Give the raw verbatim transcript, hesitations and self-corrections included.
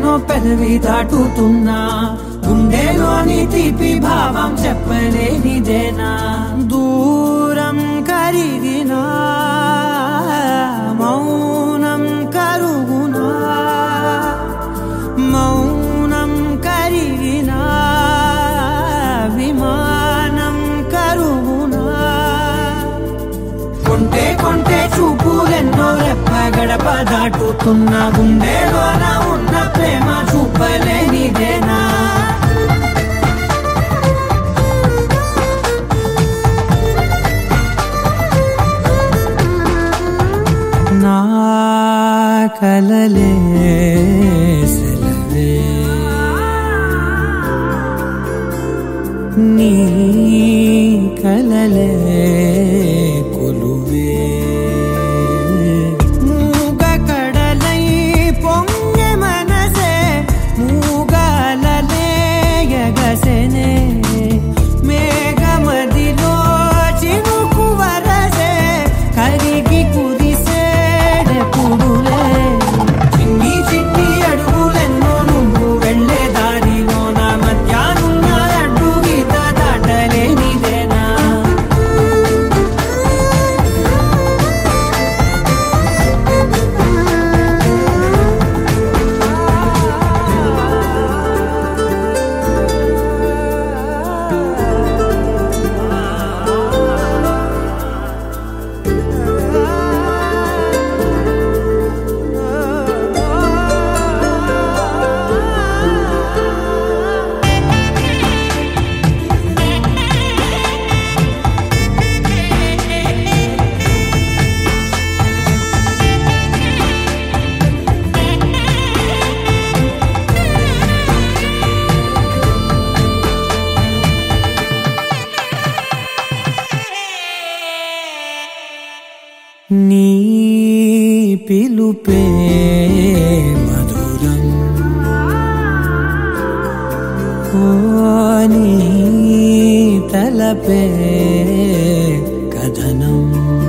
క్షణాలెన్నో పెదవి దాటుతున్నా గుండెలోని తీపి భావం చెప్పలేనిదేనా దూరం కరిగినా మౌనం కరుగునా మౌనం కరిగినా విమానం కరుగునా కొంటే కొంటే చూపులెన్నో రెప్ప గడప దాటుతున్న గుండెలోన ఉన్న ప్రేమ చూపలేనిదేనా నా కలలే సెలవే నీ కలలే కొలువే మూగ కడలై పొంగె మనసే మూగలలే ఎగసెనే మేఘమదిలో చినుకు వరసే కరిగి కురిసేడే పుడులే చిన్ని చిన్ని అడుగులెన్నో నువ్వు వెళ్ళే దారిలో నా మధ్యాహ్నున్న అడ్డు గీత దాటలేనిదేనా నీ పిలుపే మధురం ఓ నీ తలపే కథనం